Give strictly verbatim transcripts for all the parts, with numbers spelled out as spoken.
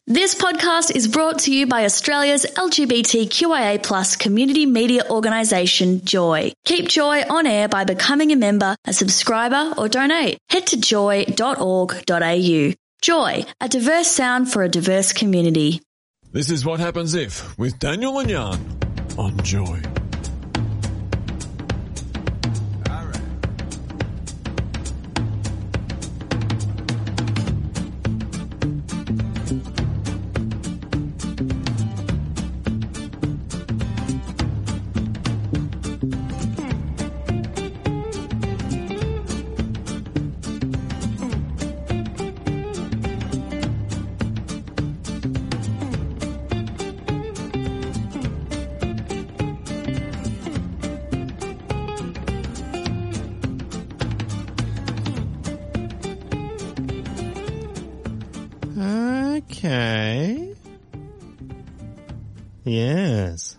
This podcast is brought to you by Australia's L G B T Q I A plus community media organisation, Joy. Keep Joy on air by becoming a member, a subscriber or donate. Head to joy dot org dot a u. Joy, a diverse sound for a diverse community. This is What Happens If with Daniel and Jan on Joy. Okay. Yes.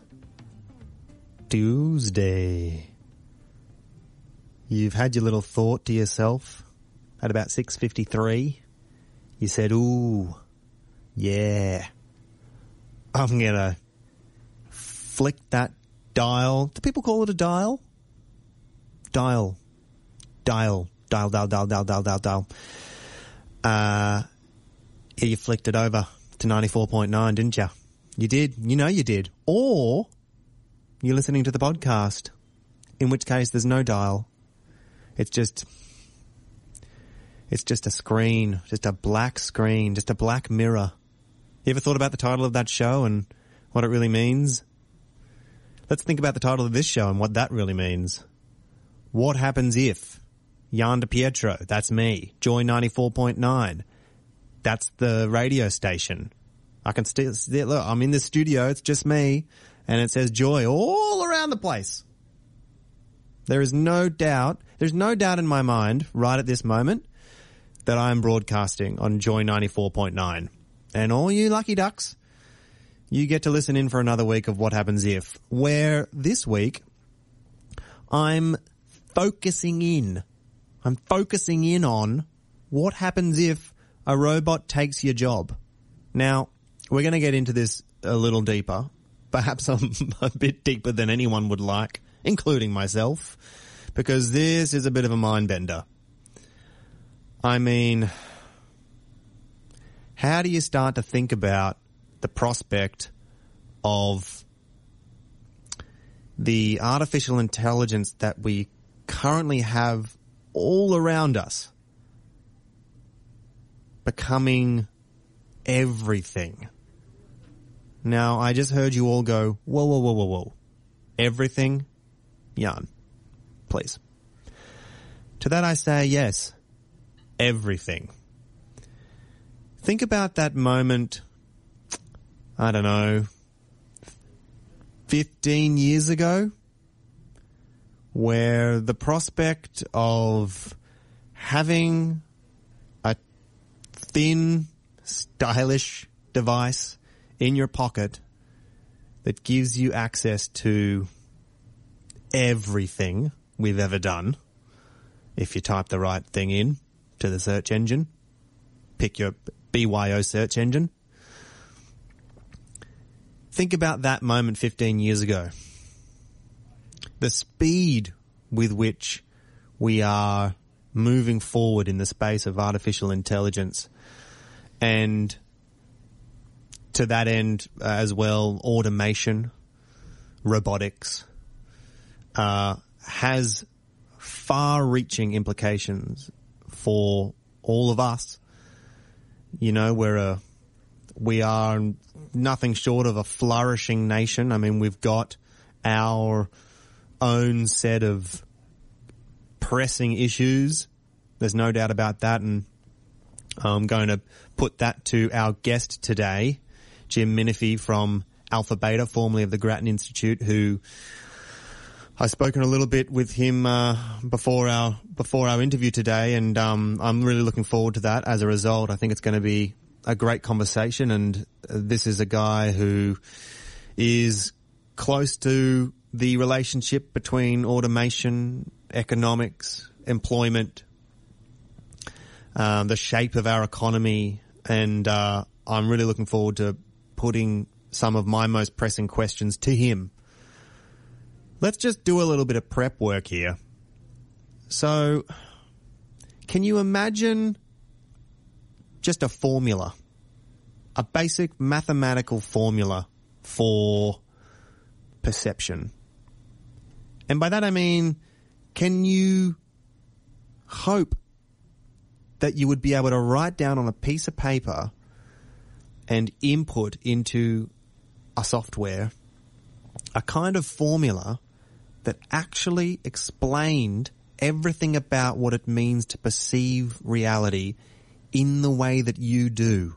Tuesday. You've had your little thought to yourself at about six fifty-three. You said, ooh, yeah, I'm going to flick that dial. Do people call it a dial? Dial. Dial. Dial, dial, dial, dial, dial, dial, dial. Uh... Yeah, you flicked it over to ninety-four point nine, didn't you? You did. You know you did. Or you're listening to the podcast, in which case there's no dial. It's just, it's just a screen, just a black screen, just a black mirror. You ever thought about the title of that show and what it really means? Let's think about the title of this show and what that really means. What happens if? Jan DePietro, that's me. Joy ninety-four point nine. That's the radio station. I can still, still look, I'm in the studio, it's just me, and it says Joy all around the place. There is no doubt, there's no doubt in my mind right at this moment that I am broadcasting on Joy ninety-four point nine. And all you lucky ducks, you get to listen in for another week of What Happens If, where this week I'm focusing in. I'm focusing in on what happens if a robot takes your job. Now, we're going to get into this a little deeper. Perhaps I'm a bit deeper than anyone would like, including myself, because this is a bit of a mind bender. I mean, how do you start to think about the prospect of the artificial intelligence that we currently have all around us becoming everything? Now, I just heard you all go, whoa, whoa, whoa, whoa, whoa. Everything? Jan, please. To that I say, yes, everything. Think about that moment, I don't know, fifteen years ago, where the prospect of having thin, stylish device in your pocket that gives you access to everything we've ever done. If you type the right thing in to the search engine, pick your B Y O search engine. Think about that moment fifteen years ago. The speed with which we are moving forward in the space of artificial intelligence, and to that end uh, as well, automation, robotics, uh, has far-reaching implications for all of us. You know, we're a, we are nothing short of a flourishing nation. I mean, we've got our own set of pressing issues. There's no doubt about that, and I'm going to put that to our guest today, Jim Menifee from Alpha Beta, formerly of the Grattan Institute, who I've spoken a little bit with him uh, before our before our interview today, and um, I'm really looking forward to that. As a result, I think it's going to be a great conversation, and this is a guy who is close to the relationship between automation, economics, employment, um, the shape of our economy, and uh, I'm really looking forward to putting some of my most pressing questions to him. Let's just do a little bit of prep work here. So, can you imagine just a formula, a basic mathematical formula for perception? And by that I mean, can you hope that you would be able to write down on a piece of paper and input into a software a kind of formula that actually explained everything about what it means to perceive reality in the way that you do?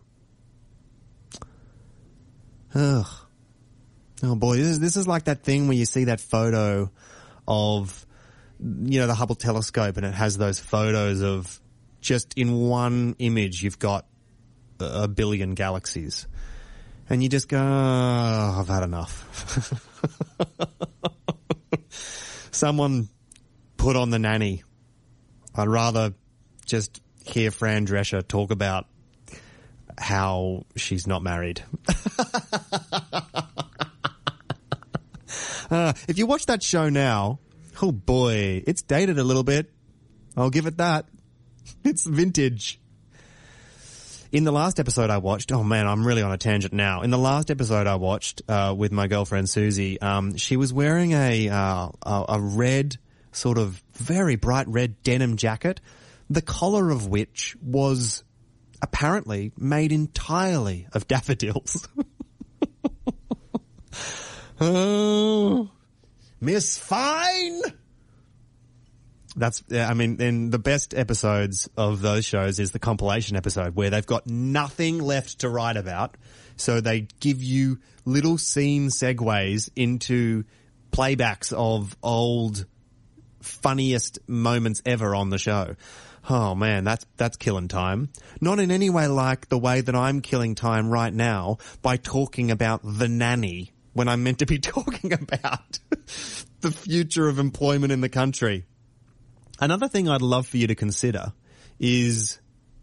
Ugh. Oh boy, this is, this is like that thing where you see that photo of, you know, the Hubble telescope, and it has those photos of just in one image you've got a billion galaxies. And you just go, oh, I've had enough. Someone put on The Nanny. I'd rather just hear Fran Drescher talk about how she's not married. uh, if you watch that show now, oh boy, it's dated a little bit. I'll give it that. It's vintage. In the last episode I watched, oh man, I'm really on a tangent now. In the last episode I watched uh, with my girlfriend Susie, um, she was wearing a, uh, a a red, sort of very bright red denim jacket, the collar of which was apparently made entirely of daffodils. Oh, Miss Fine! That's, I mean, in the best episodes of those shows is the compilation episode where they've got nothing left to write about. So they give you little scene segues into playbacks of old funniest moments ever on the show. Oh man, that's, that's killing time. Not in any way like the way that I'm killing time right now by talking about The Nanny when I'm meant to be talking about the future of employment in the country. Another thing I'd love for you to consider is,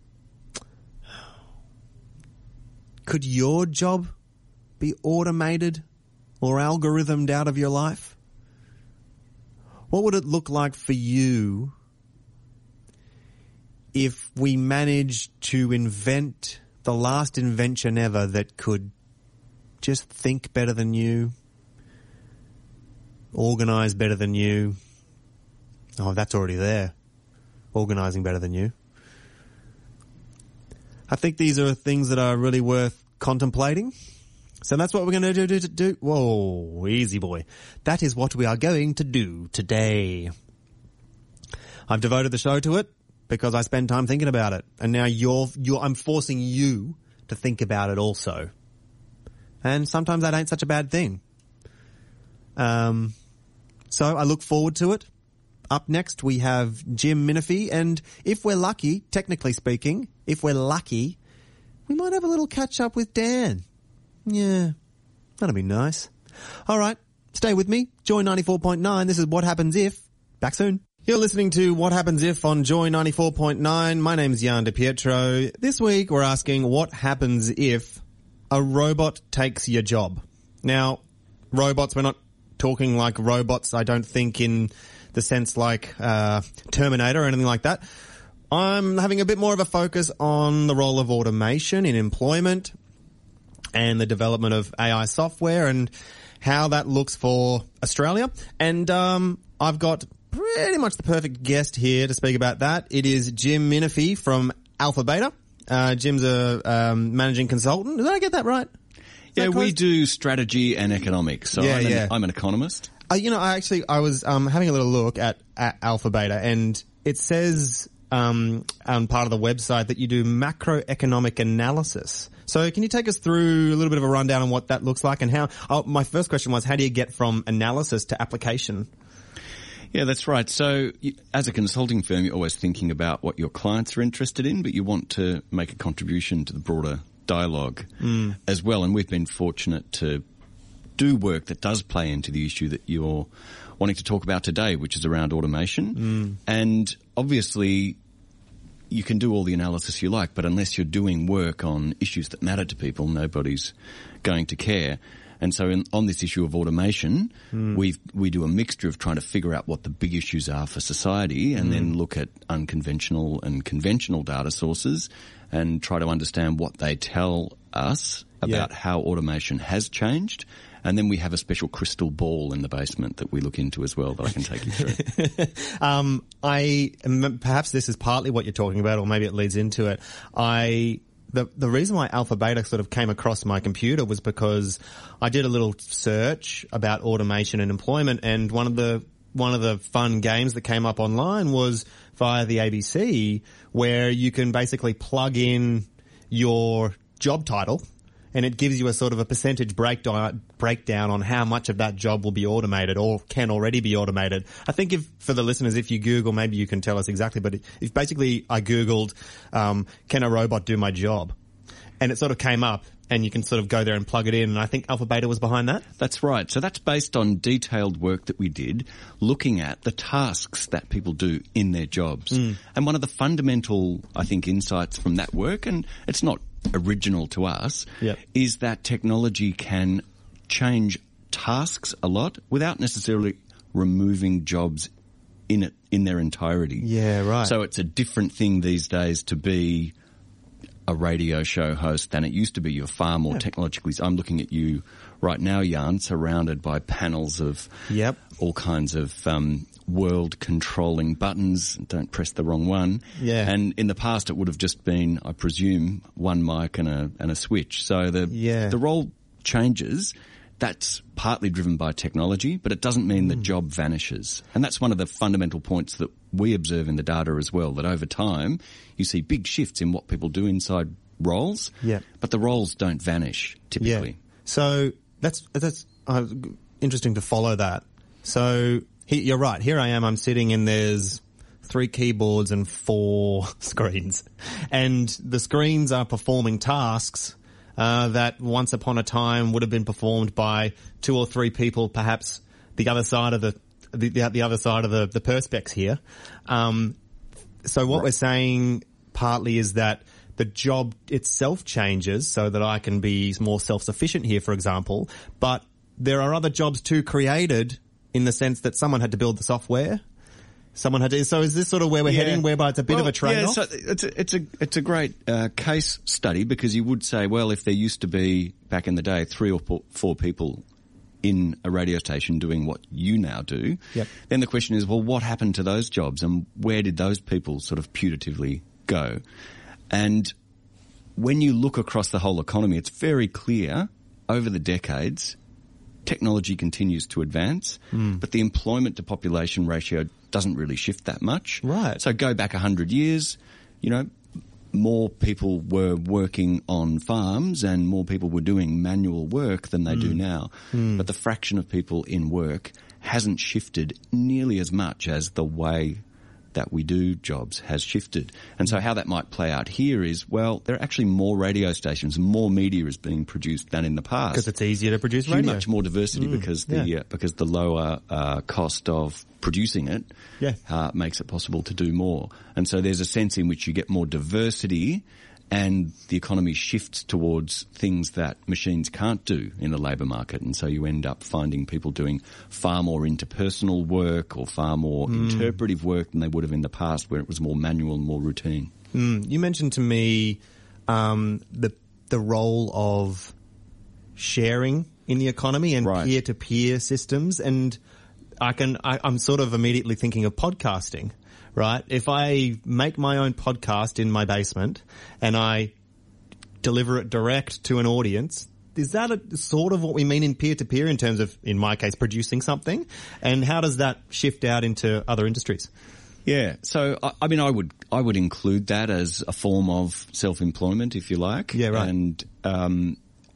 could your job be automated or algorithmed out of your life? What would it look like for you if we managed to invent the last invention ever that could just think better than you, organize better than you? Oh, that's already there. Organizing better than you. I think these are things that are really worth contemplating. So that's what we're going to do, do, do. Whoa, easy boy. That is what we are going to do today. I've devoted the show to it because I spend time thinking about it. And now you're, you're, I'm forcing you to think about it also. And sometimes that ain't such a bad thing. Um, so I look forward to it. Up next, we have Jim Minifie, and if we're lucky, technically speaking, if we're lucky, we might have a little catch-up with Dan. Yeah, that'll be nice. All right, stay with me. Joy ninety-four point nine, this is What Happens If. Back soon. You're listening to What Happens If on Joy ninety-four point nine. My name's Jan DiPietro. This week, we're asking what happens if a robot takes your job. Now, robots, we're not talking like robots, I don't think, in the sense like uh Terminator or anything like that. I'm having a bit more of a focus on the role of automation in employment and the development of A I software and how that looks for Australia. And um I've got pretty much the perfect guest here to speak about that. It is Jim Minifie from Alpha Beta. Uh Jim's a um managing consultant. Did I get that right? Is yeah, that we do strategy and economics. So yeah, I'm, an, yeah. I'm an economist. Uh, you know, I actually, I was um, having a little look at, at Alpha Beta, and it says um, on part of the website that you do macroeconomic analysis. So can you take us through a little bit of a rundown on what that looks like and how, oh, my first question was, how do you get from analysis to application? Yeah, that's right. So you, as a consulting firm, you're always thinking about what your clients are interested in, but you want to make a contribution to the broader dialogue mm. as well. And we've been fortunate to do work that does play into the issue that you're wanting to talk about today, which is around automation. Mm. And obviously, you can do all the analysis you like, but unless you're doing work on issues that matter to people, nobody's going to care. And so in, on this issue of automation, mm. we we do a mixture of trying to figure out what the big issues are for society and mm. then look at unconventional and conventional data sources and try to understand what they tell us about yeah. how automation has changed. And then we have a special crystal ball in the basement that we look into as well that I can take you through. um, I perhaps this is partly what you're talking about, or maybe it leads into it. I the the reason why Alpha Beta sort of came across my computer was because I did a little search about automation and employment, and one of the one of the fun games that came up online was via the A B C, where you can basically plug in your job title, and it gives you a sort of a percentage breakdown breakdown on how much of that job will be automated or can already be automated. I think if, for the listeners, if you Google, maybe you can tell us exactly, but if basically I Googled, um, can a robot do my job? And it sort of came up, and you can sort of go there and plug it in, and I think Alpha Beta was behind that. That's right. So that's based on detailed work that we did looking at the tasks that people do in their jobs. Mm. And one of the fundamental, I think, insights from that work, and it's not original to us, yep. is that technology can change tasks a lot without necessarily removing jobs in it in their entirety. Yeah, right. So it's a different thing these days to be a radio show host than it used to be. You're far more yeah. technologically. I'm looking at you right now, Jan, surrounded by panels of yep. all kinds of um, world-controlling buttons. Don't press the wrong one. Yeah. And in the past, it would have just been, I presume, one mic and a and a switch. So the yeah. the role changes. That's partly driven by technology, but it doesn't mean mm. the job vanishes. And that's one of the fundamental points that we observe in the data as well, that over time you see big shifts in what people do inside roles, yeah. but the roles don't vanish typically. Yeah. So that's that's uh, interesting to follow that. So he, you're right. Here I am. I'm sitting and there's three keyboards and four screens. And the screens are performing tasks Uh, that once upon a time would have been performed by two or three people, perhaps the other side of the the, the other side of the, the perspex here. Um, so what right. we're saying partly is that the job itself changes so that I can be more self-sufficient here, for example, but there are other jobs too created in the sense that someone had to build the software. Someone had to, so is this sort of where we're yeah. heading, whereby it's a bit well, of a trade-off? Yeah, so it's a, it's a, it's a great uh, case study, because you would say, well, if there used to be, back in the day, three or four people in a radio station doing what you now do, yep. then the question is, well, what happened to those jobs and where did those people sort of putatively go? And when you look across the whole economy, it's very clear over the decades, technology continues to advance, mm. but the employment to population ratio doesn't really shift that much. Right. So go back a hundred years, you know, more people were working on farms and more people were doing manual work than they mm. do now. Mm. But the fraction of people in work hasn't shifted nearly as much as the way that we do jobs has shifted. And so how that might play out here is, well, there are actually more radio stations, more media is being produced than in the past. Because it's easier to produce radio. Much more diversity mm, because the yeah. uh, because the lower uh, cost of producing it yeah. uh, makes it possible to do more. And so there's a sense in which you get more diversity and the economy shifts towards things that machines can't do in the labour market. And so you end up finding people doing far more interpersonal work or far more mm. interpretive work than they would have in the past, where it was more manual and more routine. Mm. You mentioned to me um, the the role of sharing in the economy and right. peer-to-peer systems. And I can, I, I'm sort of immediately thinking of podcasting. Right? If I make my own podcast in my basement and I deliver it direct to an audience, is that a, sort of what we mean in peer-to-peer in terms of, in my case, producing something? And how does that shift out into other industries? Yeah. So, I, I mean, I would, I would include that as a form of self-employment, if you like. Yeah, right. And, um,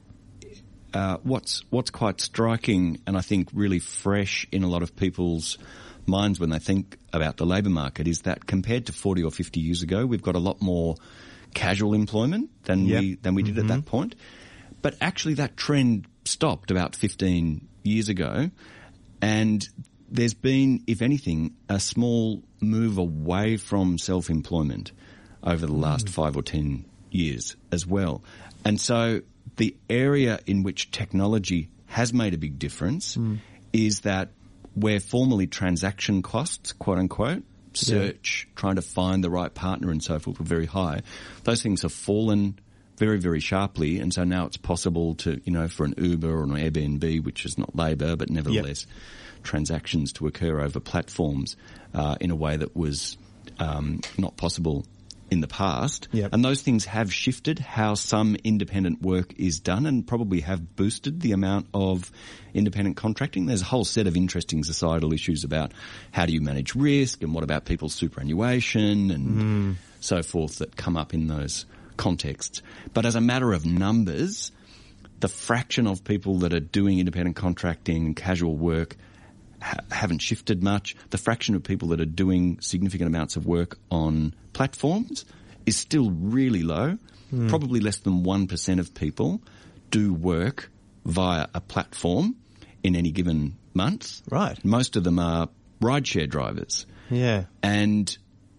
uh, what's, what's quite striking and I think really fresh in a lot of people's minds when they think about the labour market is that compared to forty or fifty years ago, we've got a lot more casual employment than yep. we than we did mm-hmm. at that point. But actually that trend stopped about fifteen years ago, and there's been, if anything, a small move away from self-employment, over the last mm. five or ten years as well. And so the area in which technology has made a big difference mm. is that where formerly transaction costs, quote unquote, search, yeah. trying to find the right partner and so forth were very high, those things have fallen very, very sharply. And so now it's possible to, you know, for an Uber or an Airbnb, which is not labour, but nevertheless, yep. transactions to occur over platforms uh, in a way that was um, not possible in the past. Yep. And those things have shifted how some independent work is done and probably have boosted the amount of independent contracting. There's a whole set of interesting societal issues about how do you manage risk and what about people's superannuation and mm. so forth that come up in those contexts. But as a matter of numbers, the fraction of people that are doing independent contracting and casual work ha- haven't shifted much. The fraction of people that are doing significant amounts of work on platforms is still really low. Mm. Probably less than one percent of people do work via a platform in any given month. Right. Most of them are rideshare drivers. Yeah. And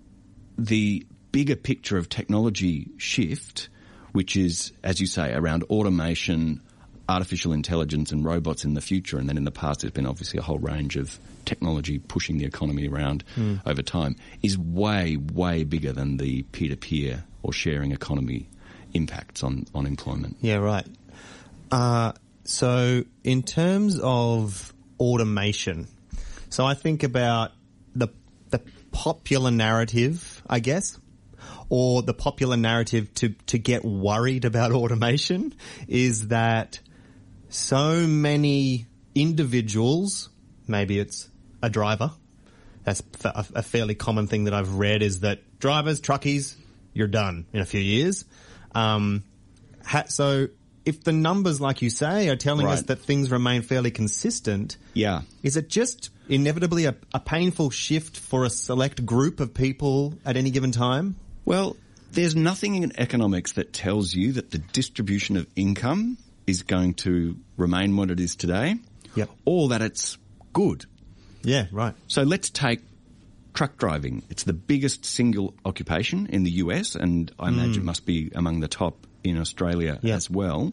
the bigger picture of technology shift, which is, as you say, around automation, artificial intelligence and robots in the future, and then in the past there's been obviously a whole range of technology pushing the economy around mm. over time, is way, way bigger than the peer-to-peer or sharing economy impacts on, on employment. Yeah, right. Uh, so in terms of automation, so I think about the the popular narrative, I guess, or the popular narrative to, to get worried about automation is that so many individuals, maybe it's a driver, that's a, a fairly common thing that I've read is that drivers, truckies, you're done in a few years. Um, ha- so if the numbers, like you say, are telling right. us that things remain fairly consistent, yeah, is it just inevitably a, a painful shift for a select group of people at any given time? Well, there's nothing in economics that tells you that the distribution of income is going to remain what it is today, yep. or that it's good. Yeah, right. So let's take truck driving. It's the biggest single occupation in the U S, and I imagine mm. it must be among the top in Australia yep. as well.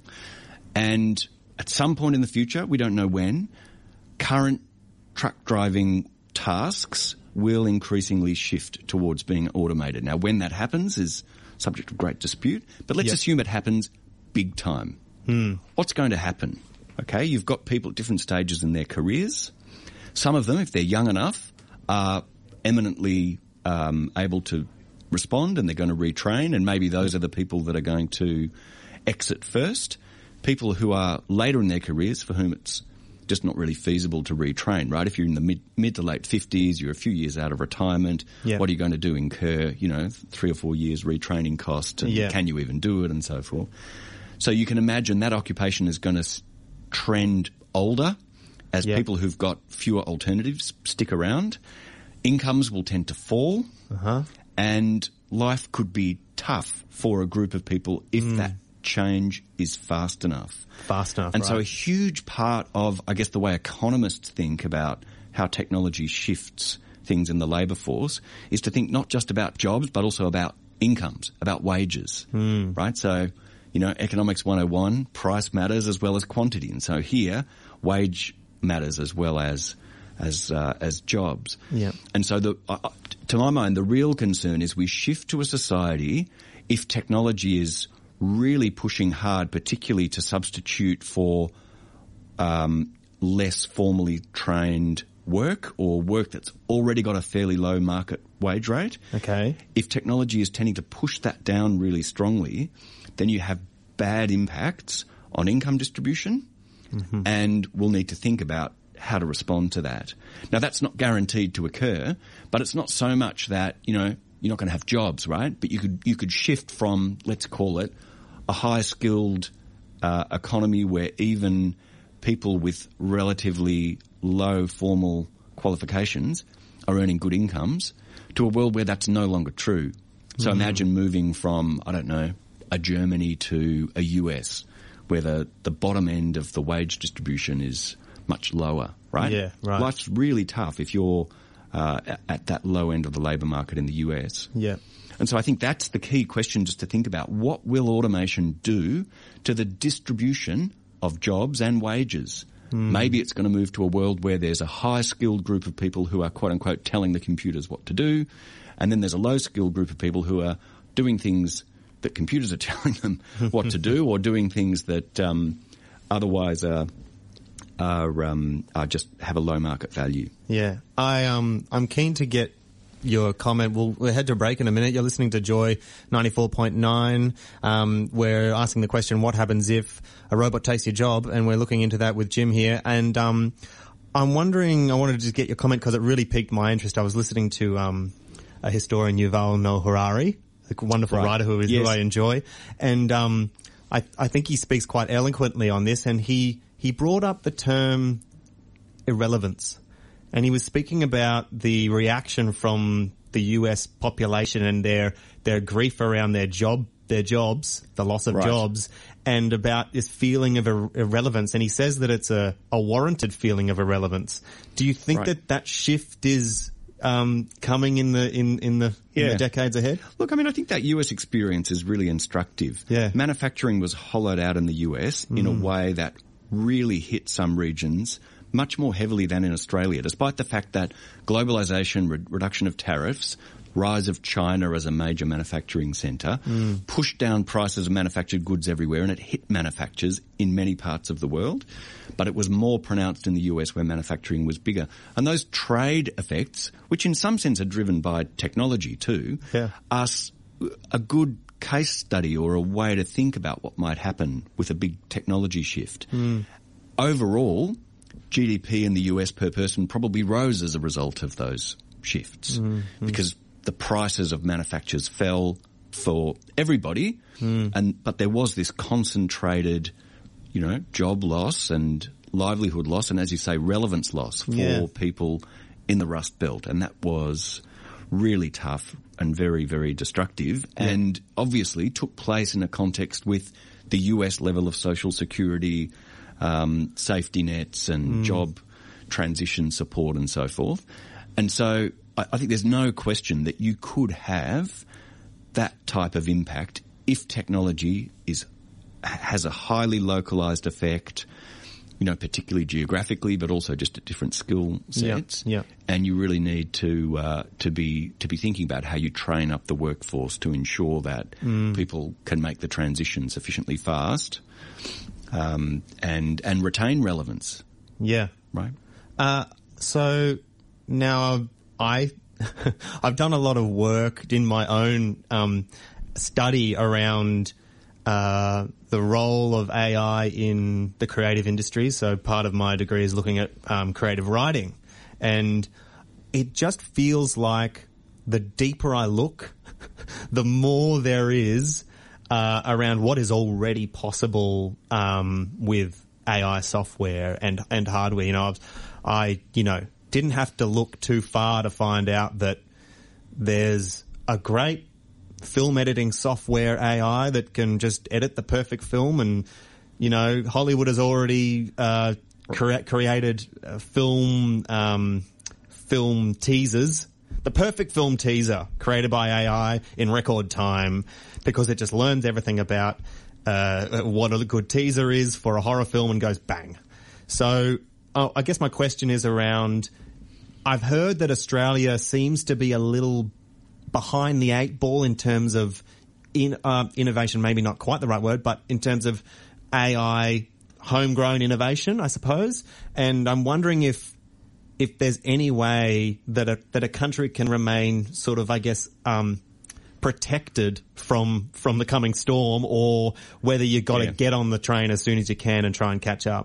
And at some point in the future, we don't know when, current truck driving tasks will increasingly shift towards being automated. Now, when that happens is subject to great dispute, but let's yep. assume it happens big time. Mm. What's going to happen? Okay, you've got people at different stages in their careers. Some of them, if they're young enough, are eminently um, able to respond and they're going to retrain, and maybe those are the people that are going to exit first. People who are later in their careers for whom it's just not really feasible to retrain, right? If you're in the mid, mid to late fifties, you're a few years out of retirement, yep. what are you going to do? Incur, you know, three or four years retraining cost, and yep. can you even do it, and so forth. So you can imagine that occupation is going to trend older as yep. people who've got fewer alternatives stick around. Incomes will tend to fall, uh-huh. and life could be tough for a group of people if mm. that change is fast enough. Fast enough, And right. so a huge part of, I guess, the way economists think about how technology shifts things in the labour force is to think not just about jobs, but also about incomes, about wages, mm. right? So, you know, economics one oh one, price matters as well as quantity. And so here, wage matters as well as as uh, as jobs. Yeah. And so the uh, to my mind, the real concern is we shift to a society if technology is really pushing hard, particularly to substitute for um, less formally trained work or work that's already got a fairly low market wage rate. Okay. If technology is tending to push that down really strongly, then you have bad impacts on income distribution, mm-hmm. and we'll need to think about how to respond to that. Now, that's not guaranteed to occur, but it's not so much that, you know, you're not going to have jobs, right? But you could you could shift from, let's call it, a high-skilled uh, economy where even people with relatively low formal qualifications are earning good incomes, to a world where that's no longer true. So mm-hmm. imagine moving from, I don't know, a Germany to a U S, where the, the bottom end of the wage distribution is much lower, right? Yeah, right. Life's really tough if you're uh, at that low end of the labour market in the U S. Yeah. And so I think that's the key question just to think about. What will automation do to the distribution of jobs and wages? Mm. Maybe it's going to move to a world where there's a high-skilled group of people who are, quote-unquote, telling the computers what to do, and then there's a low-skilled group of people who are doing things that computers are telling them what to do, or doing things that um, otherwise are, are, um, are just have a low market value. Yeah. I, um, I'm keen to get your comment. We'll, we'll head to a break in a minute. You're listening to Joy ninety-four point nine. Um, we're asking the question, what happens if a robot takes your job? And we're looking into that with Jim here. And um, I'm wondering, I wanted to just get your comment because it really piqued my interest. I was listening to um, a historian, Yuval Noah Harari, a wonderful right. writer who, is, yes. who I enjoy. And um, I, I think he speaks quite eloquently on this. And he, he brought up the term irrelevance. And he was speaking about the reaction from the U S population and their their grief around their job, their jobs, the loss of right. jobs, and about this feeling of ir- irrelevance. And he says that it's a, a warranted feeling of irrelevance. Do you think right. that that shift is um, coming in the in in the, yeah. in the decades ahead? Look, I mean, I think that U S experience is really instructive. Yeah. Manufacturing was hollowed out in the U S mm. in a way that really hit some regions much more heavily than in Australia, despite the fact that globalisation, re- reduction of tariffs, rise of China as a major manufacturing centre, mm. pushed down prices of manufactured goods everywhere, and it hit manufacturers in many parts of the world. But it was more pronounced in the U S where manufacturing was bigger. And those trade effects, which in some sense are driven by technology too, yeah. are a good case study or a way to think about what might happen with a big technology shift. Mm. Overall, G D P in the U S per person probably rose as a result of those shifts mm-hmm. because the prices of manufacturers fell for everybody, mm. and but there was this concentrated, you know, job loss and livelihood loss, and as you say, relevance loss for yeah. people in the Rust Belt, and that was really tough and very, very destructive, yeah. and obviously took place in a context with the U S level of social security, Um, safety nets and mm. job transition support and so forth. And so I, I think there's no question that you could have that type of impact if technology is has a highly localized effect, you know, particularly geographically, but also just at different skill sets. Yeah, yeah. And you really need to uh, to be to be thinking about how you train up the workforce to ensure that mm. people can make the transition sufficiently fast. Um, and, and retain relevance. Yeah. Right. Uh, so now I, I've done a lot of work in my own, um, study around, uh, the role of A I in the creative industry. So part of my degree is looking at, um, creative writing, and it just feels like the deeper I look, the more there is Uh, around what is already possible um, with A I software and and hardware. You know, I've, I you know didn't have to look too far to find out that there's a great film editing software A I that can just edit the perfect film, and you know Hollywood has already uh, cre- created uh, film um, film teasers. The perfect film teaser created by A I in record time, because it just learns everything about uh, what a good teaser is for a horror film and goes bang. So oh, I guess my question is around, I've heard that Australia seems to be a little behind the eight ball in terms of in, uh, innovation, maybe not quite the right word, but in terms of A I homegrown innovation, I suppose. And I'm wondering if if there's any way that a that a country can remain sort of, I guess, um, protected from from the coming storm, or whether you've got to yeah. get on the train as soon as you can and try and catch up.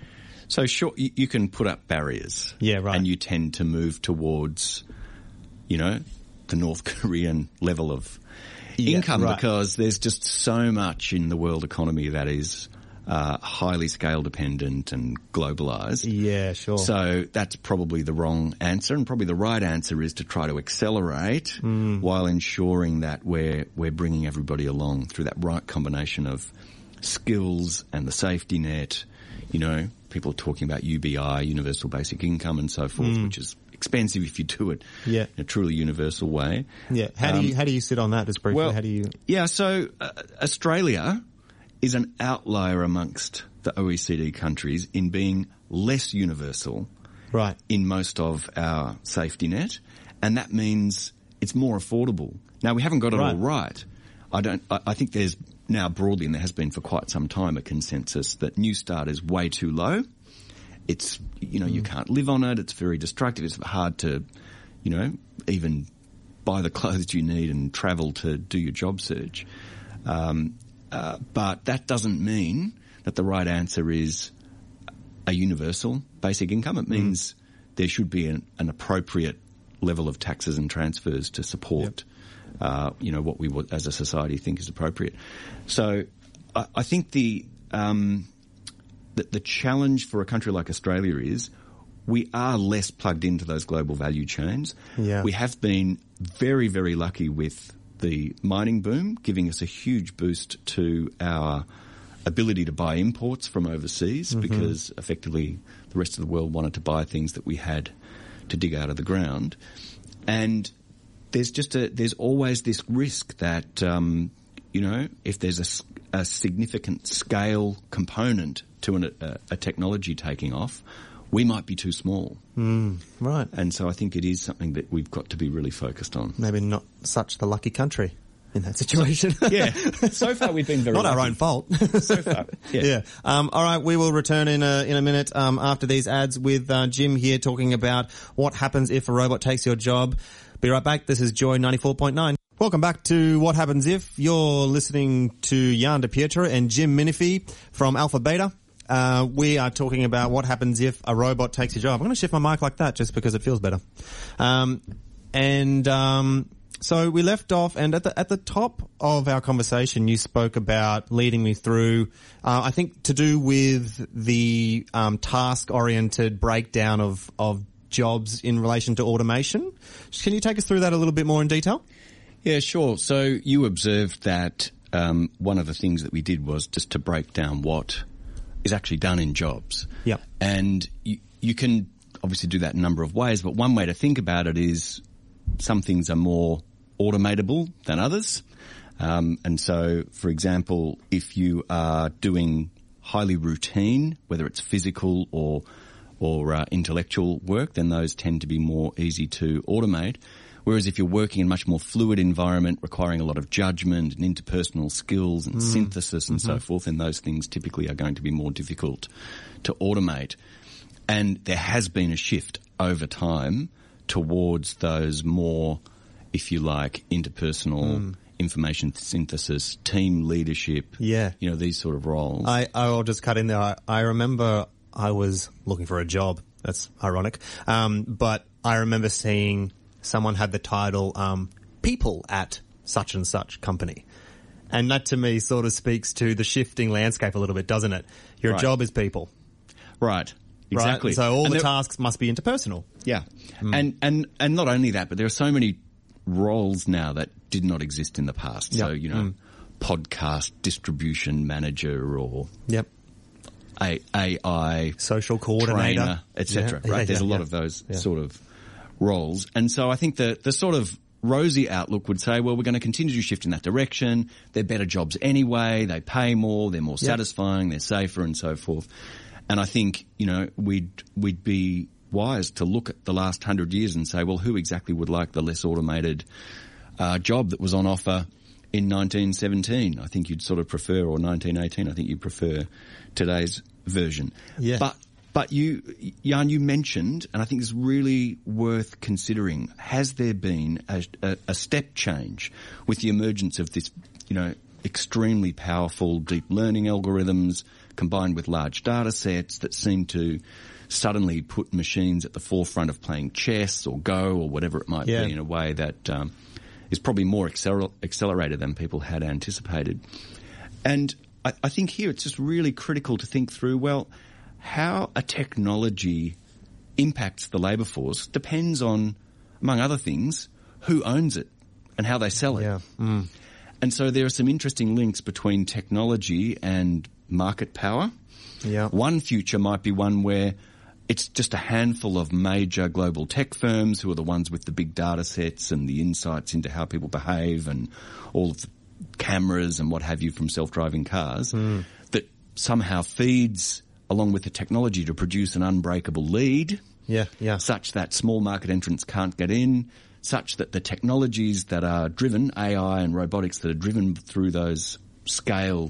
So sure, you, you can put up barriers. Yeah, right. And you tend to move towards, you know, the North Korean level of yeah, income right. because there's just so much in the world economy that is Uh, highly scale dependent and globalized. Yeah, sure. So that's probably the wrong answer, and probably the right answer is to try to accelerate mm. while ensuring that we're we're bringing everybody along through that right combination of skills and the safety net. You know, people are talking about U B I, universal basic income, and so forth, mm. which is expensive if you do it Yeah. in a truly universal way. Yeah. How do Um, you how do you sit on that? Just briefly, Well, how do you? Yeah, so uh, Australia is an outlier amongst the O E C D countries in being less universal Right. in most of our safety net, and that means it's more affordable. Now, we haven't got it Right. all right. I don't. I, I think there's now broadly, and there has been for quite some time, a consensus that New Start is way too low. It's, you know, you can't live on it. It's very destructive. It's hard to, you know, even buy the clothes you need and travel to do your job search. Um, uh, but that doesn't mean that the right answer is a universal basic income. It means there should be an, an appropriate level of taxes and transfers to support, uh, you know, what we would, as a society, think is appropriate. So I, I think the, um, the the challenge for a country like Australia is we are less plugged into those global value chains. Yeah. We have been very, very lucky with the mining boom, giving us a huge boost to our ability to buy imports from overseas, Mm-hmm. because effectively the rest of the world wanted to buy things that we had to dig out of the ground. And there's just a, there's always this risk that, um, you know, if there's a s- a, significant scale component to an, a, a technology taking off, we might be too small. Mm, right. And so I think it is something that we've got to be really focused on. Maybe not such the lucky country in that situation. Yeah. So far we've been very Not our lucky. own fault. So far. Yeah. Yeah. Um, all right. We will return in a, in a minute, um, after these ads with, uh, Jim here talking about what happens if a robot takes your job. Be right back. This is Joy ninety-four point nine. Welcome back to What Happens If. You're listening to Jan De Pietro and Jim Minifie from Alpha Beta. Uh, we are talking about what happens if a robot takes your job. I'm going to shift my mic like that just because it feels better. Um, and, um, so we left off, and at the at the top of our conversation, you spoke about leading me through, uh, I think, to do with the um, task-oriented breakdown of of jobs in relation to automation. Can you take us through that a little bit more in detail? Yeah, sure. So you observed that um, one of the things that we did was just to break down what is actually done in jobs. Yep. And you, you can obviously do that in a number of ways, but one way to think about it is some things are more automatable than others. Um, and so, for example, if you are doing highly routine, whether it's physical or or uh, intellectual work, then those tend to be more easy to automate. Whereas if you're working in a much more fluid environment, requiring a lot of judgment and interpersonal skills and synthesis and so forth, then those things typically are going to be more difficult to automate. And there has been a shift over time towards those more, if you like, interpersonal information synthesis, team leadership, Yeah. you know, these sort of roles. I I'll just cut in there. I, I remember I was looking for a job. That's ironic. Um, but I remember seeing someone had the title um, people at such and such company. And that to me sort of speaks to the shifting landscape a little bit, doesn't it? Your Right. job is people. Right. Exactly. Right? So all And the there- tasks must be interpersonal. Yeah. And, and, and not only that, but there are so many roles now that did not exist in the past. So, Yep. you know, podcast distribution manager or Yep. A- AI Social coordinator. trainer, et cetera. Yeah, Right? yeah, There's yeah, a lot yeah. of those Yeah. sort of roles. And so I think the, the sort of rosy outlook would say, well, we're going to continue to shift in that direction. They're better jobs anyway. They pay more. They're more Yep. satisfying. They're safer and so forth. And I think, you know, we'd, we'd be wise to look at the last hundred years and say, well, who exactly would like the less automated uh, job that was on offer in nineteen seventeen? I think you'd sort of prefer, or nineteen eighteen, I think you'd prefer today's version. Yeah. But, but you, Jan, you mentioned, and I think it's really worth considering, has there been a, a, a step change with the emergence of this, you know, extremely powerful deep learning algorithms combined with large data sets that seem to suddenly put machines at the forefront of playing chess or Go or whatever it might Yeah. be in a way that um, is probably more acceler- accelerated than people had anticipated. And I, I think here it's just really critical to think through, well, how a technology impacts the labour force depends on, among other things, who owns it and how they sell it. Yeah. Mm. And so there are some interesting links between technology and market power. Yeah. One future might be one where it's just a handful of major global tech firms who are the ones with the big data sets and the insights into how people behave and all of the cameras and what have you from self-driving cars mm. that somehow feeds along with the technology to produce an unbreakable lead. Yeah, yeah. Such that small market entrants can't get in, such that the technologies that are driven, A I and robotics that are driven through those scale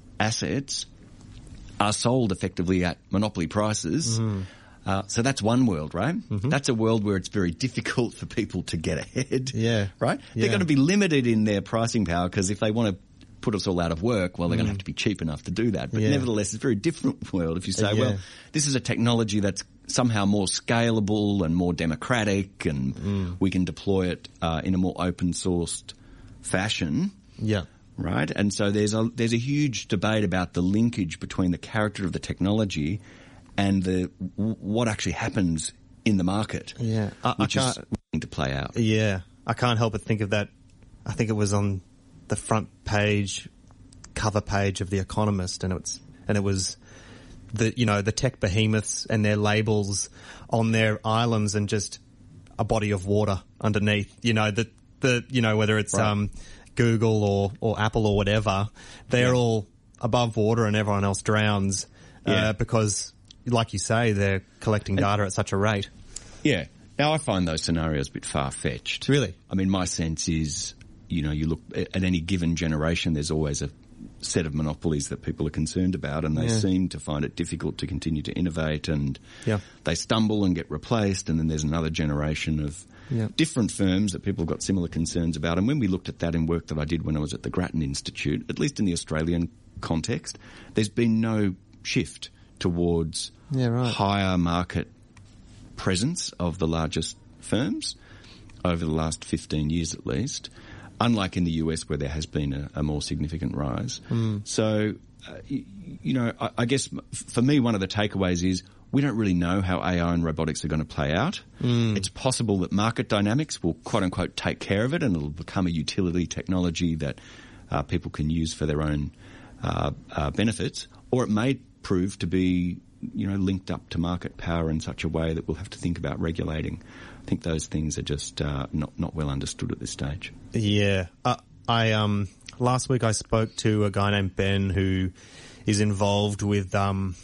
assets are sold effectively at monopoly prices. Mm. Uh, so that's one world, right? Mm-hmm. That's a world where it's very difficult for people to get ahead. Yeah. Right? Yeah. They're going to be limited in their pricing power because if they want to put us all out of work, well, they're mm. going to have to be cheap enough to do that. But yeah. nevertheless, it's a very different world if you say, uh, yeah. well, this is a technology that's somehow more scalable and more democratic and mm. we can deploy it uh, in a more open-sourced fashion. Yeah. Right? And so there's a, there's a huge debate about the linkage between the character of the technology and the what actually happens in the market. Yeah. I, which I is waiting to play out. Yeah. I can't help but think of that. I think it was on the front page, cover page of The Economist, and it's and it was the you know the tech behemoths and their labels on their islands and just a body of water underneath. You know the the you know whether it's right. um Google or or Apple or whatever, they're yeah. all above water and everyone else drowns yeah. uh, because, like you say, they're collecting data at such a rate. Yeah. Now I find those scenarios a bit far-fetched. Really? I mean, my sense is, you know, you look at any given generation, there's always a set of monopolies that people are concerned about, and they yeah. seem to find it difficult to continue to innovate, and yeah. they stumble and get replaced, and then there's another generation of yeah. different firms that people have got similar concerns about. And when we looked at that in work that I did when I was at the Grattan Institute, at least in the Australian context, there's been no shift towards yeah, right. higher market presence of the largest firms over the last fifteen years at least, unlike in the U S where there has been a, a more significant rise. Mm. So, uh, you, you know, I, I guess for me one of the takeaways is we don't really know how A I and robotics are going to play out. Mm. It's possible that market dynamics will quote-unquote take care of it and it'll become a utility technology that uh, people can use for their own uh, uh, benefits, or it may prove to be, you know, linked up to market power in such a way that we'll have to think about regulating. I think those things are just uh, not not well understood at this stage. Yeah, uh, I um last week I spoke to a guy named Ben who is involved with um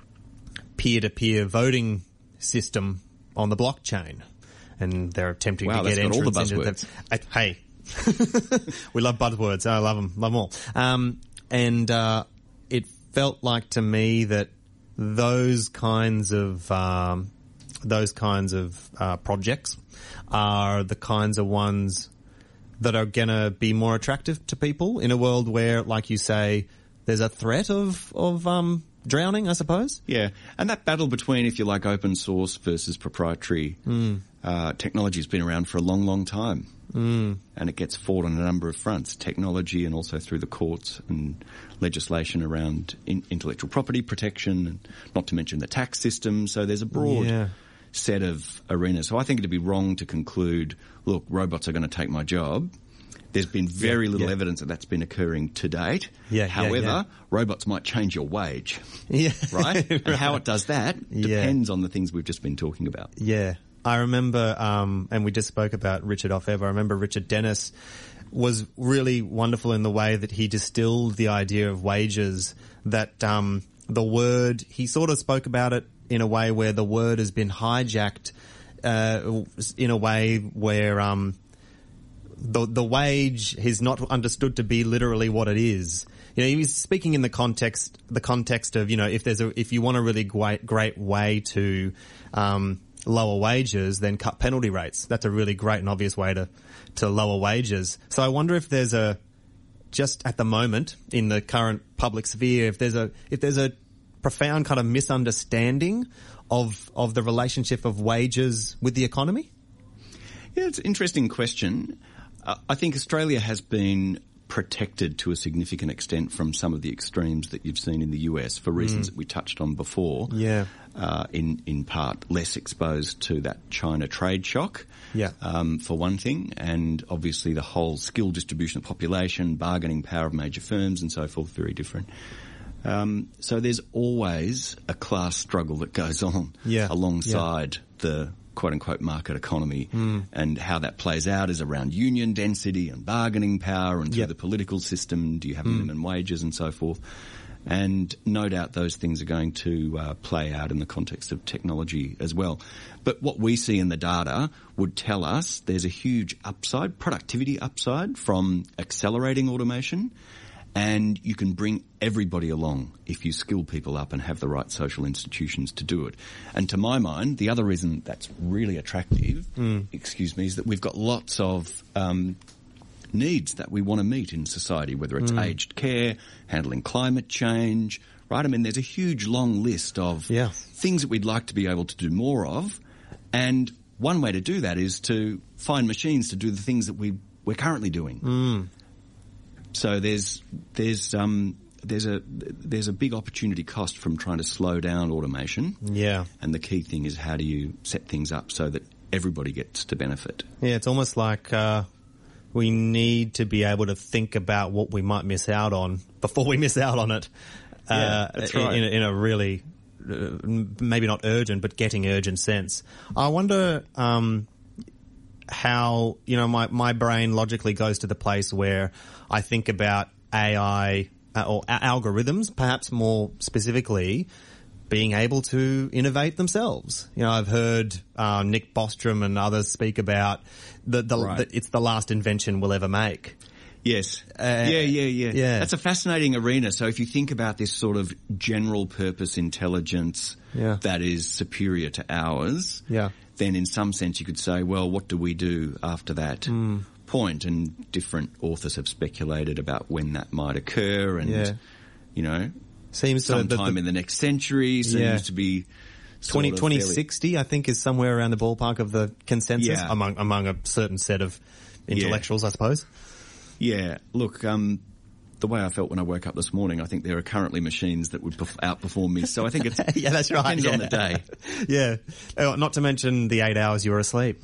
peer-to-peer voting system on the blockchain, and they're attempting wow, to get that's entrance got all the into buzzwords. the. I, hey, we love buzzwords. I love them, love them all. Um, and uh, it felt like to me that those kinds of um, those kinds of uh, projects are the kinds of ones that are going to be more attractive to people in a world where, like you say, there's a threat of of um, drowning, I suppose. Yeah, and that battle between, if you like, open source versus proprietary mm. uh, technology has been around for a long, long time. Mm. And it gets fought on a number of fronts, technology and also through the courts and legislation around in, intellectual property protection, and not to mention the tax system. So there's a broad yeah. set of arenas. So I think it'd be wrong to conclude, look, robots are going to take my job. There's been very yeah, little yeah. evidence that that's been occurring to date. Yeah, However, yeah, yeah. robots might change your wage. Yeah. Right? And how it does that yeah. depends on the things we've just been talking about. Yeah. I remember, um, and we just spoke about Richard off-air, I remember Richard Dennis was really wonderful in the way that he distilled the idea of wages, that um, the word, he sort of spoke about it in a way where the word has been hijacked uh, in a way where um, the the wage is not understood to be literally what it is. You know, he was speaking in the context the context of, you know, if there's a if you want a really great great way to um, lower wages, then cut penalty rates. That's a really great and obvious way to to lower wages. So I wonder if there's a just at the moment in the current public sphere, if there's a if there's a profound kind of misunderstanding of of the relationship of wages with the economy. Yeah, it's an interesting question. Uh, I think Australia has been protected to a significant extent from some of the extremes that you've seen in the U S for reasons mm. that we touched on before. Yeah. Uh, in, in part less exposed to that China trade shock. Yeah. Um, for one thing, and obviously the whole skill distribution of population, bargaining power of major firms and so forth, very different. Um, so there's always a class struggle that goes on Yeah. alongside the quote-unquote market economy, mm. and how that plays out is around union density and bargaining power and through Yep. the political system. Do you have minimum wages and so forth? And no doubt those things are going to uh, play out in the context of technology as well. But what we see in the data would tell us there's a huge upside, productivity upside from accelerating automation, and you can bring everybody along if you skill people up and have the right social institutions to do it. And to my mind, the other reason that's really attractive, mm. excuse me, is that we've got lots of um, needs that we want to meet in society, whether it's mm. aged care, handling climate change, right? I mean, there's a huge long list of yeah. things that we'd like to be able to do more of. And one way to do that is to find machines to do the things that we, we're currently doing. Mm. So there's there's um there's a there's a big opportunity cost from trying to slow down automation. Yeah. And the key thing is, how do you set things up so that everybody gets to benefit? Yeah, it's almost like uh, we need to be able to think about what we might miss out on before we miss out on it. Yeah, uh, that's right. In, in a really uh, maybe not urgent, but getting urgent sense. I wonder. Um, how, you know, my, my brain logically goes to the place where I think about A I uh, or a- algorithms, perhaps more specifically, being able to innovate themselves. You know, I've heard uh, Nick Bostrom and others speak about the, the, Right. the it's the last invention we'll ever make. Yes. Uh, yeah, yeah, yeah, yeah. That's a fascinating arena. So if you think about this sort of general purpose intelligence Yeah. that is superior to ours, Yeah. then in some sense you could say, well, what do we do after that Mm. point? And different authors have speculated about when that might occur, and, Yeah. you know, Seems so that sometime the- in the next century seems Yeah. to be twenty, sort of twenty fairly- sixty, I think, is somewhere around the ballpark of the consensus Yeah. among among a certain set of intellectuals, I suppose. Yeah, look, um, the way I felt when I woke up this morning, I think there are currently machines that would perf- outperform me. So I think it's Yeah, that's right. depends yeah. on the day. Yeah. Uh, Not to mention the eight hours you were asleep.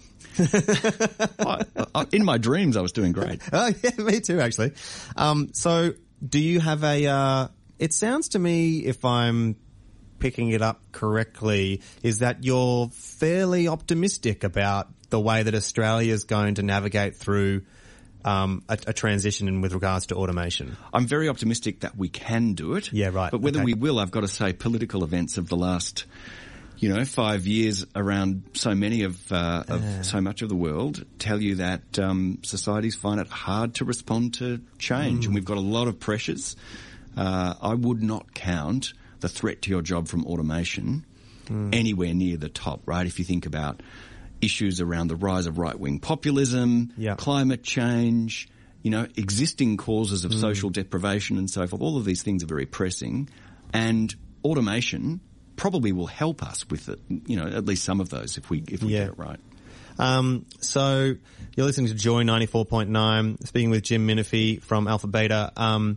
I, I, in my dreams, I was doing great. Oh, yeah, me too, actually. Um, so do you have a, uh, it sounds to me, if I'm picking it up correctly, is that you're fairly optimistic about the way that Australia is going to navigate through um, a, a transition in with regards to automation. I'm very optimistic that we can do it. Yeah, right. But whether Okay. we will, I've got to say, political events of the last, you know, five years around so many of, uh, of Yeah. so much of the world tell you that um, societies find it hard to respond to change, Mm. and we've got a lot of pressures. Uh, I would not count the threat to your job from automation Mm. anywhere near the top, right? If you think about issues around the rise of right-wing populism, Yeah. climate change, you know, existing causes of Mm. social deprivation and so forth, all of these things are very pressing, and automation probably will help us with it, you know, at least some of those if we if we Yeah. get it right. Um, so you're listening to Joy ninety-four point nine, speaking with Jim Minifie from Alpha Beta. Um,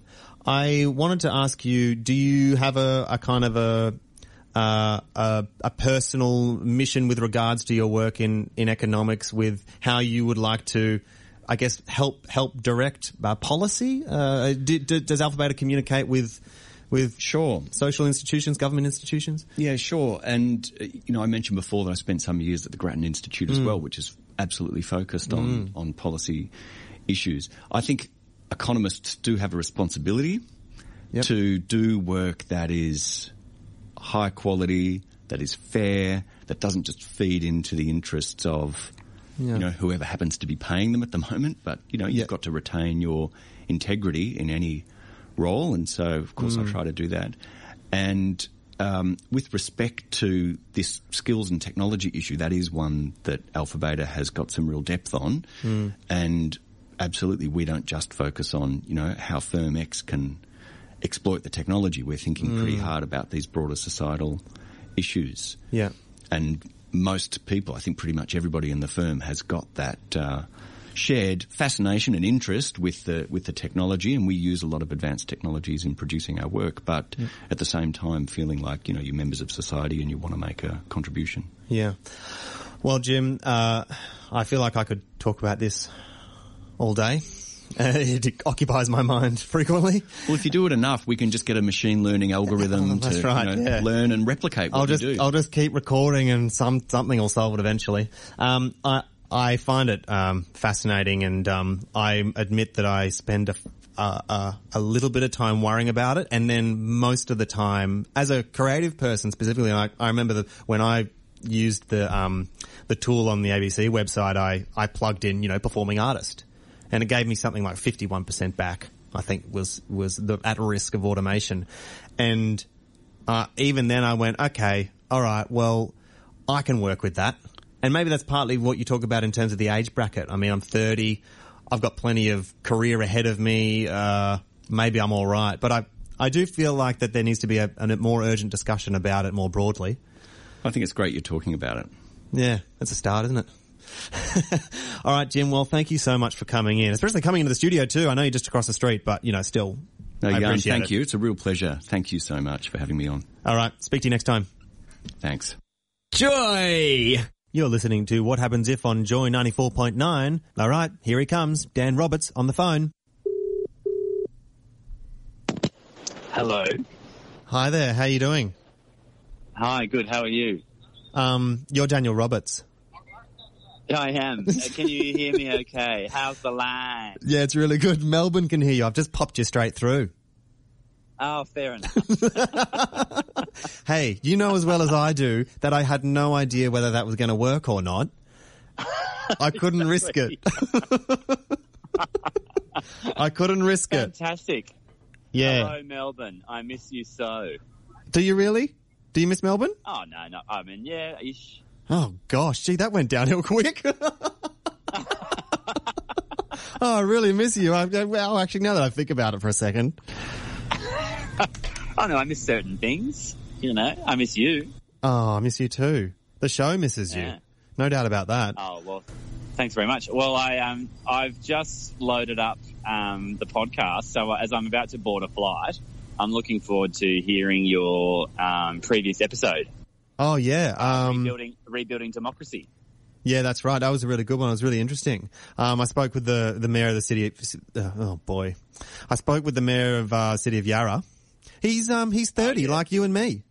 I wanted to ask you, do you have a, a kind of a, uh, a, a personal mission with regards to your work in, in economics, with how you would like to, I guess, help, help direct uh, policy? Uh, do, do, does Alpha Beta communicate with, with Sure. social institutions, government institutions? Yeah, sure. And, uh, you know, I mentioned before that I spent some years at the Grattan Institute as Mm. well, which is absolutely focused on, on policy issues. I think economists do have a responsibility Yep. to do work that is high quality, that is fair, that doesn't just feed into the interests of, Yeah. you know, whoever happens to be paying them at the moment. But, you know, you've Yeah. got to retain your integrity in any role. And so, of course, Mm. I try to do that. And um, with respect to this skills and technology issue, that is one that Alpha Beta has got some real depth on. Mm. And absolutely, we don't just focus on, you know, how Firm X can exploit the technology. We're thinking pretty hard about these broader societal issues. Yeah. And most people, I think pretty much everybody in the firm has got that uh, shared fascination and interest with the with the technology, and we use a lot of advanced technologies in producing our work, but at the same time feeling like, you know, you're members of society and you want to make a contribution. Yeah. Well, Jim, uh, I feel like I could talk about this all day. Uh, it occupies my mind frequently. Well, if you do it enough, we can just get a machine learning algorithm That's to right, you know, yeah. learn and replicate what I'll just you do. I'll just keep recording, and some something will solve it eventually. Um, I I find it um, fascinating, and um, I admit that I spend a, uh, uh, a little bit of time worrying about it, and then most of the time, as a creative person specifically, I, I remember that when I used the um, the tool on the A B C website, I I plugged in, you know, performing artist, and it gave me something like fifty-one percent back. I think was was the at risk of automation, and uh, even then I went, okay, all right, well, I can work with that. And maybe that's partly what you talk about in terms of the age bracket. I mean, I'm thirty. I've got plenty of career ahead of me. Uh, maybe I'm all right. But I, I do feel like that there needs to be a, a more urgent discussion about it more broadly. I think it's great you're talking about it. Yeah, that's a start, isn't it? All right, Jim. Well, thank you so much for coming in, especially coming into the studio too. I know you're just across the street, but, you know, still, No, I Jan, appreciate thank it. you. It's a real pleasure. Thank you so much for having me on. All right. Speak to you next time. Thanks. Joy! You're listening to What Happens If on Joy ninety-four point nine. All right, here he comes, Dan Roberts on the phone. Hello. Hi there, how you doing? Hi, good. How are you? Um, you're Daniel Roberts. Yeah, I am. Uh, Can you hear me okay? How's the line? Yeah, it's really good. Melbourne can hear you. I've just popped you straight through. Oh, fair enough. Hey, you know as well as I do that I had no idea whether that was going to work or not. I couldn't risk it. I couldn't risk it. Fantastic. Yeah. Hello, Melbourne. I miss you so. Do you really? Do you miss Melbourne? Oh, no, no. I mean, yeah, ish. Oh, gosh. Gee, that went downhill quick. Oh, I really miss you. I, well, actually, now that I think about it for a second. Oh, no, I miss certain things. You know, I miss you. Oh, I miss you too. The show misses you. Yeah. No doubt about that. Oh, well, thanks very much. Well, I, um, I've just loaded up um, the podcast, so as I'm about to board a flight, I'm looking forward to hearing your um, previous episode. Oh, yeah. Um, rebuilding, rebuilding democracy. yeah, that's right. That was a really good one. It was really interesting. Um, I spoke with the, the mayor of the city. Uh, oh, boy. I spoke with the mayor of uh, city of Yarra. He's um he's thirty, Oh, yeah. like you and me.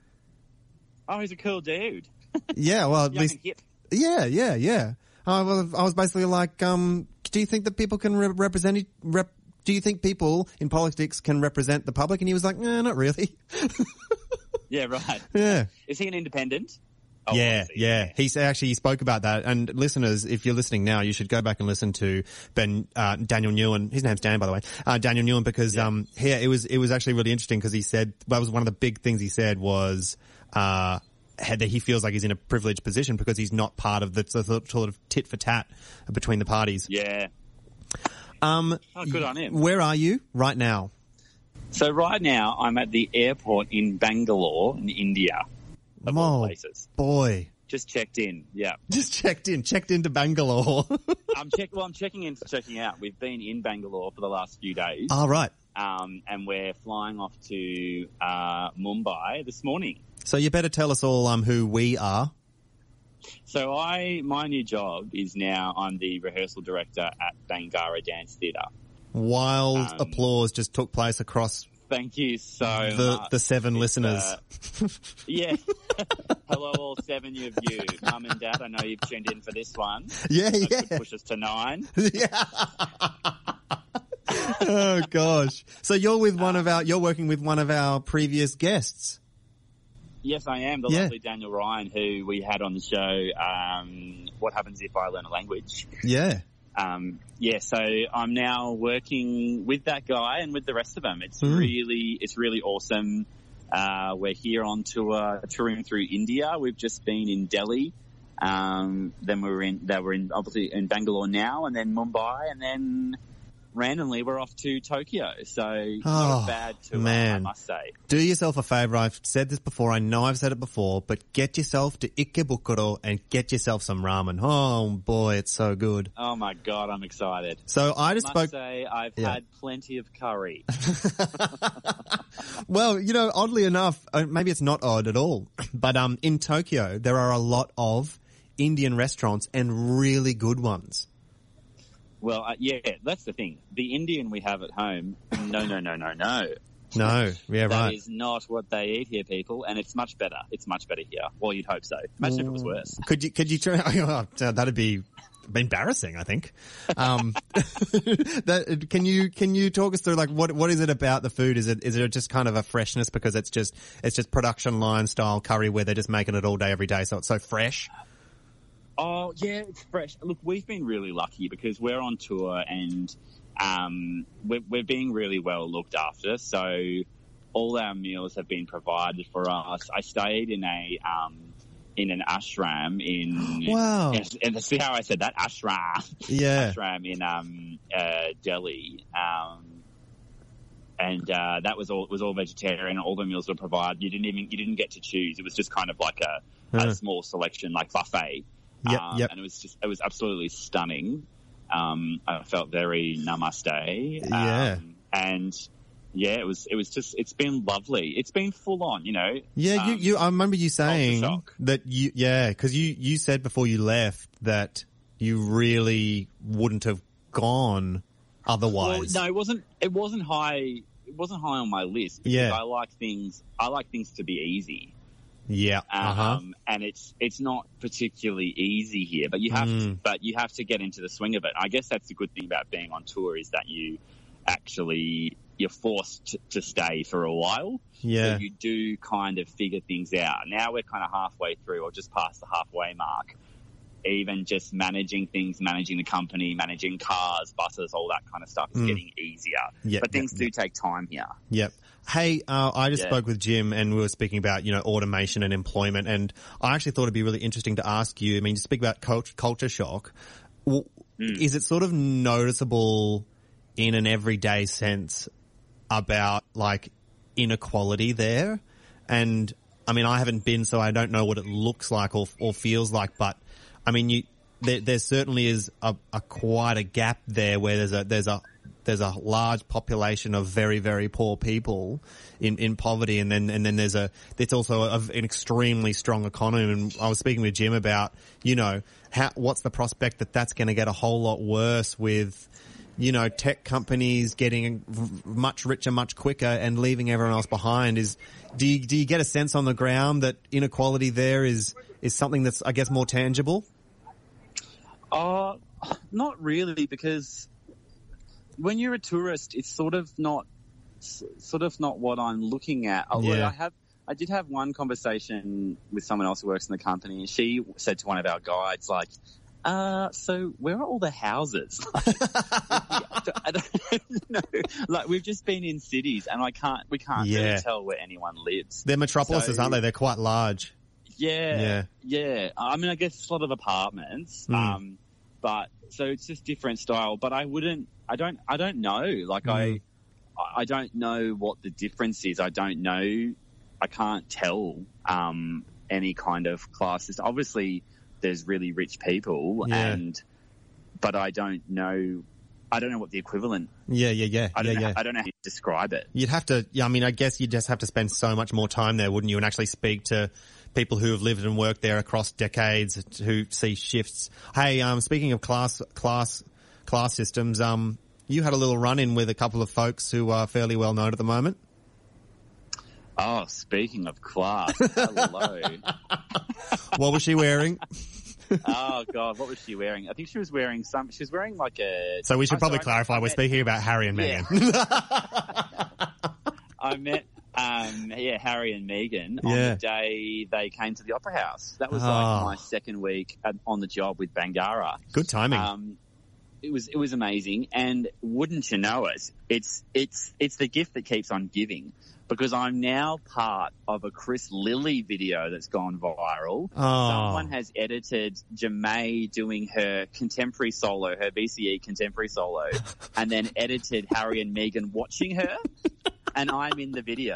Oh, he's a cool dude. Yeah, well, at Young least and hip. yeah, yeah, yeah. I was, I was basically like, um, do you think that people can re- represent? e- Rep- do you think people in politics can represent the public? And he was like, no, not really. Yeah, right. Yeah. Is he an independent? Oh, Yeah, obviously. yeah. He sa- actually he spoke about that. And listeners, if you're listening now, you should go back and listen to Ben uh, Daniel Newen. His name's Dan, by the way. Uh, Daniel Newen, because Yeah. um, yeah, it was it was actually really interesting because he said that was one of the big things he said was uh, had that he feels like he's in a privileged position because he's not part of the sort sort of tit for tat between the parties. Yeah. Um, Oh, good on him. Where are you right now? So right now I'm at the airport in Bangalore in India. Of all Oh, places. boy. Just checked in. Yeah. Just checked in, checked into Bangalore. I'm check. Well, I'm checking in for checking out. We've been in Bangalore for the last few days. All right. Um, and we're flying off to uh, Mumbai this morning. So you better tell us all um, who we are. So I, my new job is now I'm the rehearsal director at Bangara Dance Theatre. Wild Um, applause just took place across Thank you so the much. the seven It's, listeners. uh, yeah. Hello, all seven of you. Mum and Dad, I know you've tuned in for this one. yeah, That yeah, could push us to nine. yeah. Oh gosh! So you're with one of our, you're working with one of our previous guests. Yes, I am. The Yeah. lovely Daniel Ryan, who we had on the show, um, What Happens If I Learn a Language. Yeah. Um, yeah, so I'm now working with that guy and with the rest of them. It's Mm. really, it's really awesome. Uh, we're here on tour, touring through India. We've just been in Delhi. Um, then we were in, they were in, obviously in Bangalore now, and then Mumbai, and then randomly we're off to Tokyo. So Oh, not a bad tour, man. I must say. Do yourself a favour. I've said this before. I know I've said it before, but get yourself to Ikebukuro and get yourself some ramen. Oh boy, it's so good. Oh my God, I'm excited. So I just must spoke. say I've Yeah. had plenty of curry. Well, you know, oddly enough, uh, maybe it's not odd at all, but um, in Tokyo there are a lot of Indian restaurants and really good ones. Well, uh, yeah, that's the thing. The Indian we have at home, no, no, no, no, no. No, yeah, That right. is not what they eat here, people, and it's much better. It's much better here. Well, you'd hope so. Imagine if it was worse. Could you, could you try, oh, that'd be embarrassing, I think. Um, that, can you, can you talk us through, like, what, what is it about the food? Is it, is it just kind of a freshness because it's just, it's just production line style curry where they're just making it all day, every day, so it's so fresh? Oh, yeah, it's fresh. Look, we've been really lucky because we're on tour and um, we're, we're being really well looked after. So all our meals have been provided for us. I stayed in a um, in an ashram in Wow. And, and see how I said that ashram, Yeah. ashram in um, uh, Delhi. Um, and uh, that was all. It was all vegetarian. All the meals were provided. You didn't even you didn't get to choose. It was just kind of like a, Huh. a small selection, like buffet. Yep, um, yep. And it was just, it was absolutely stunning. Um, I felt very namaste. Yeah. Um, and yeah, it was, it was just, it's been lovely. It's been full on, you know. Yeah, you, Um, you, I remember you saying shock. that you, yeah, cause you, you said before you left that you really wouldn't have gone Well, otherwise. no, it wasn't, it wasn't high, it wasn't high on my list because Yeah. I like things, I like things to be easy. Yeah. Um, Uh-huh. and it's, it's not particularly easy here, but you have to, Mm. but you have to get into the swing of it. I guess that's the good thing about being on tour is that you actually, you're forced to, to stay for a while. Yeah. So you do kind of figure things out. Now we're kind of halfway through or just past the halfway mark. Even just managing things, managing the company, managing cars, buses, all that kind of stuff is Mm. getting easier. Yep, but things yep, do yep. take time here. Yep. Hey, uh, I just Yeah. spoke with Jim and we were speaking about, you know, automation and employment, and I actually thought it'd be really interesting to ask you, I mean, to speak about cult- culture shock, w- Mm. is it sort of noticeable in an everyday sense about, like, inequality there? And, I mean, I haven't been, so I don't know what it looks like or, or feels like, but, I mean, you, there, there certainly is a, a quite a gap there where there's a, there's a, there's a large population of very, very poor people in, in poverty. And then, and then there's a, it's also a, an extremely strong economy. And I was speaking with Jim about, you know, how, what's the prospect that that's going to get a whole lot worse with, you know, tech companies getting much richer, much quicker and leaving everyone else behind. Is, do you, do you get a sense on the ground that inequality there is, is something that's, I guess, more tangible? Uh, not really, because when you're a tourist, it's sort of not, sort of not what I'm looking at. Although Yeah. I have, I did have one conversation with someone else who works in the company, and she said to one of our guides, like, uh, so where are all the houses? I don't know. Like, we've just been in cities and I can't, we can't Yeah. really tell where anyone lives. They're metropolises, So- aren't they? They're quite large. Yeah, yeah. I mean, I guess it's a lot of apartments, Mm. um, but so it's just different style. But I wouldn't, I don't, I don't know. Like Mm. I, I don't know what the difference is. I don't know. I can't tell um, any kind of classes. Obviously, there's really rich people, Yeah. and but I don't know. I don't know what the equivalent. Yeah, yeah, yeah, I don't yeah, know. yeah. I don't know how to describe it. You'd have to, yeah, I mean, I guess you'd just have to spend so much more time there, wouldn't you? And actually speak to people who have lived and worked there across decades who see shifts. Hey, um, speaking of class, class, class systems, um, you had a little run in with a couple of folks who are fairly well known at the moment. Oh, speaking of class, hello. What was she wearing? Oh God, what was she wearing? I think she was wearing some. She was wearing like a. So we should Oh, probably sorry, clarify, I we're met- speaking about Harry and Yeah. Meghan. I met, um, yeah, Harry and Meghan on Yeah. the day they came to the Opera House. That was Oh. like my second week at, on the job with Bangarra. Good timing. Um, it was it was amazing, and wouldn't you know it? It's it's it's the gift that keeps on giving. Because I'm now part of a Chris Lilly video that's gone viral. Oh. Someone has edited Jemay doing her contemporary solo, her B C E contemporary solo, and then edited Harry and Meghan watching her, and I'm in the video.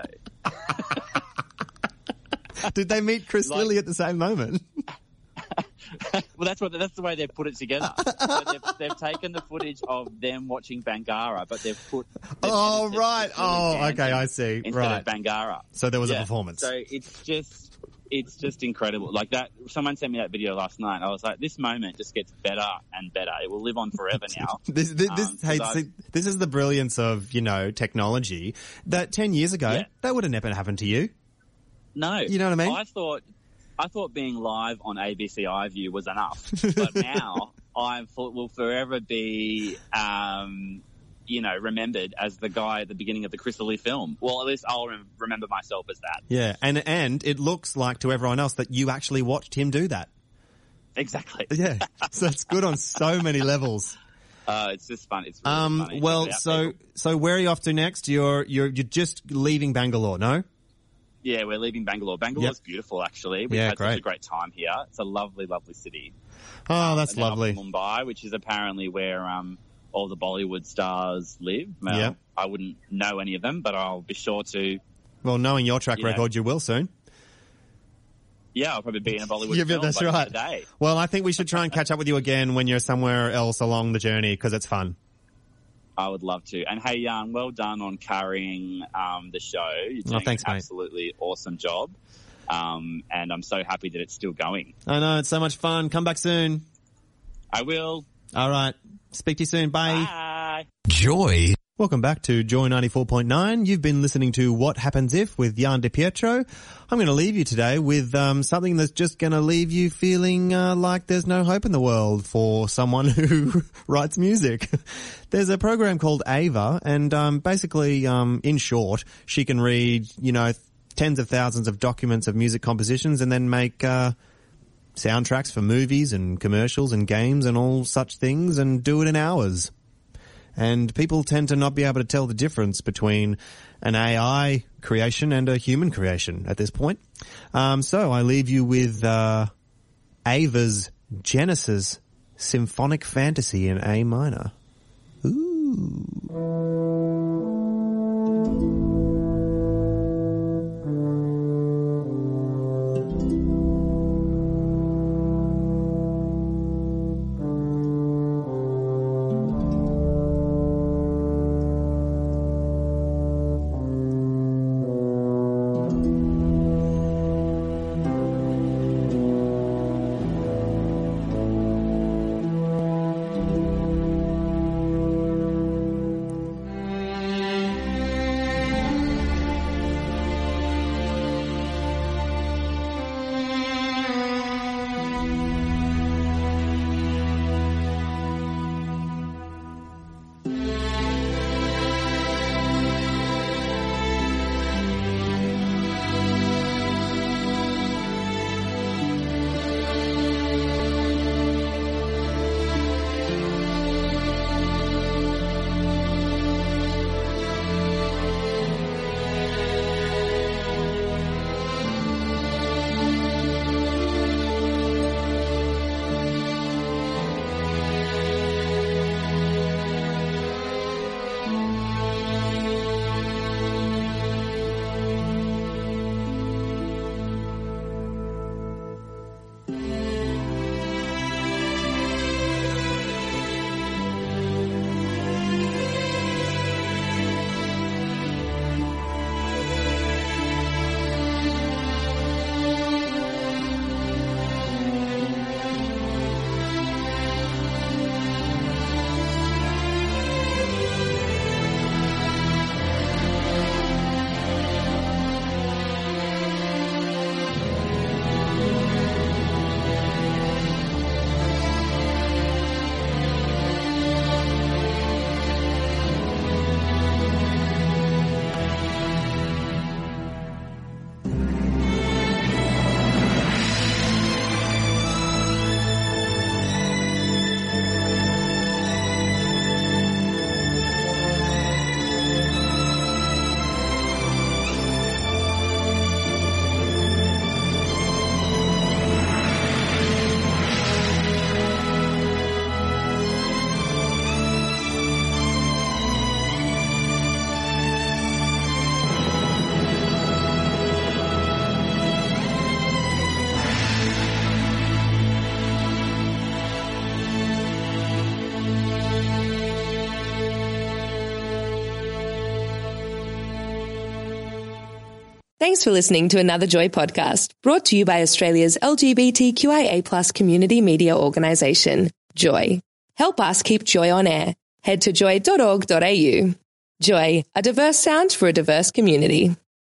Did they meet Chris like- Lilly at the same moment? Well, that's what that's the way they've put it together. So they've, they've taken the footage of them watching Bangarra, but they've put. They've Oh, edited right. Chris Lilly Oh, dancing okay, I see. Instead Right. of Bangarra. So there was a Yeah. performance. So it's just, it's just incredible. Like that, someone sent me that video last night. I was like, this moment just gets better and better. It will live on forever now. this, this, um, this, hey, see, this is the brilliance of, you know, technology. That ten years ago, yeah. that would have never happened to you. No. You know what I mean? I thought, I thought being live on A B C iView was enough. But now I will forever be, um, you know, remembered as the guy at the beginning of the Chris Lee film. Well, at least I'll rem- remember myself as that. Yeah, and and it looks like to everyone else that you actually watched him do that. Exactly. Yeah, so it's good on so many levels. Uh, it's just fun. It's really um, funny. well, Check it out, so people. so where are you off to next? You're you're you're just leaving Bangalore, no? Yeah, we're leaving Bangalore. Bangalore's Yep. beautiful, actually. We've Yeah, had great. such a great time here. It's a lovely, lovely city. Oh, that's And then off lovely. to Mumbai, which is apparently where um, all the Bollywood stars live. Well, Yep. I wouldn't know any of them, but I'll be sure to. Well, knowing your track You know. record, you will soon. Yeah, I'll probably be in a Bollywood Yeah, but film that's by the right. end of the day. Well, I think we should try and catch up with you again when you're somewhere else along the journey because it's fun. I would love to. And hey, Jan, well done on carrying um, the show. You're doing thanks, an mate. absolutely awesome job. Um, and I'm so happy that it's still going. I know, it's so much fun. Come back soon. I will. All right. Speak to you soon. Bye. Bye. Joy. Welcome back to Joy ninety-four point nine. You've been listening to What Happens If with Jan DiPietro. I'm going to leave you today with um, something that's just going to leave you feeling uh, like there's no hope in the world for someone who writes music. There's a program called Ava, and um, basically, um, in short, she can read, you know, tens of thousands of documents of music compositions and then make uh, soundtracks for movies and commercials and games and all such things and do it in hours. And people tend to not be able to tell the difference between an A I creation and a human creation at this point. Um, so I leave you with uh, Ava's Genesis Symphonic Fantasy in A minor. Ooh. Thanks for listening to another Joy podcast, brought to you by Australia's L G B T Q I A plus community media organisation, Joy. Help us keep Joy on air. Head to joy dot org dot a u. Joy, a diverse sound for a diverse community.